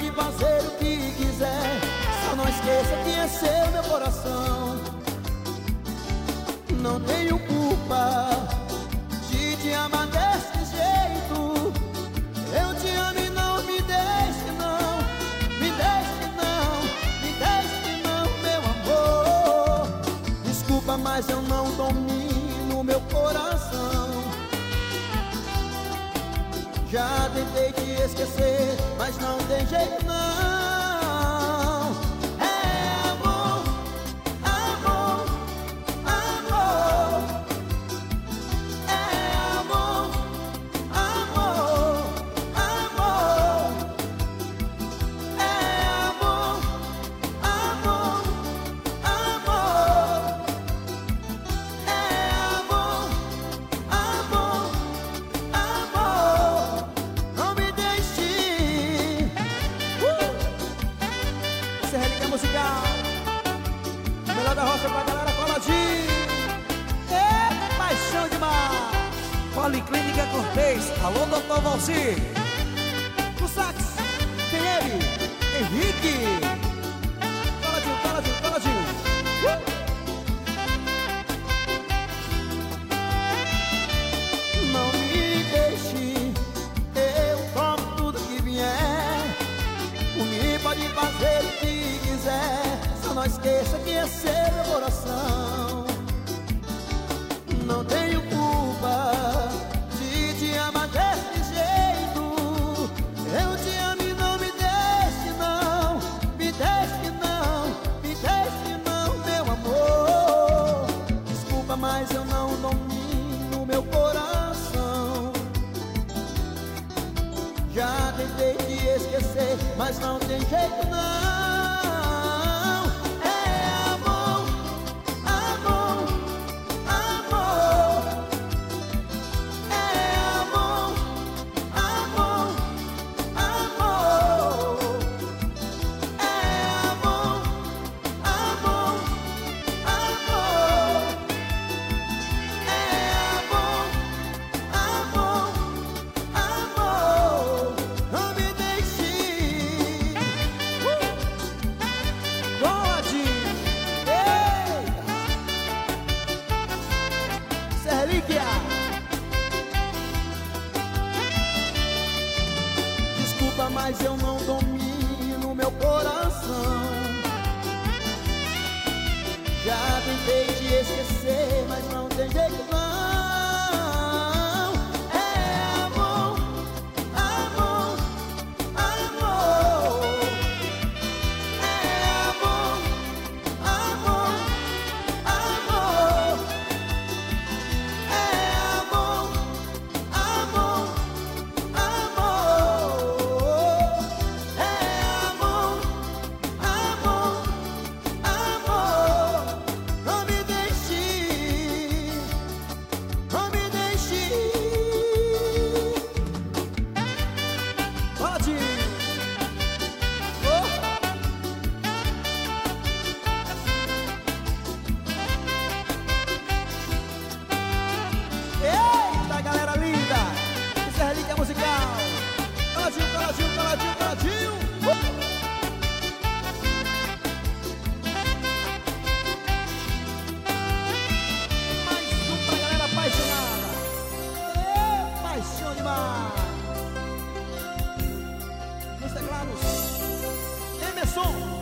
pode fazer o que quiser, só não esqueça que é seu meu coração. Não tenho culpa de te amar desse jeito. Eu te amo e não me deixe não, me deixe não, me deixe não, meu amor. Desculpa, mas eu não domino meu coração. Já tentei te esquecer, mas não tem jeito não. É amor, amor, amor. É amor, amor, amor. É amor, amor, amor. É amor, amor, amor. Não me deixe. Essa é a relíquia musical, melhor da roça pra galera coladinho. É paixão demais. Policlínica Cortez, alô doutor Valci. No sax, tem ele, Henrique. Coladinho, coladinho, coladinho. Não me deixe, eu tomo tudo que vier. Por mim pode fazer o que quiser, só não esqueça que é seu meu coração. Não tenho culpa de te amar desse jeito. Eu te amo e não me deixe não, me deixe não, me deixe não, meu amor. Desculpa, mas eu não domino meu coração. Já tentei te esquecer, mas não tem jeito não. É amor, amor, amor. É amor, amor, amor. É amor, amor, amor. É amor, amor, amor. Não me deixe. Coladinho. Eita. Essa é relíquia. Desculpa, mas eu não domino meu coração. Já tentei te esquecer, mas não tem jeito não. É amor, amor, amor. É amor, amor, amor. É amor, amor, amor. É amor, amor, amor. Não me deixe, não me deixe. Pode. Eita, galera linda! Essa é a relíquia musical. Coladinho, coladinho, coladinho, coladinho. Mais um pra galera apaixonada. Paixão demais. Nos teclados, Emerson.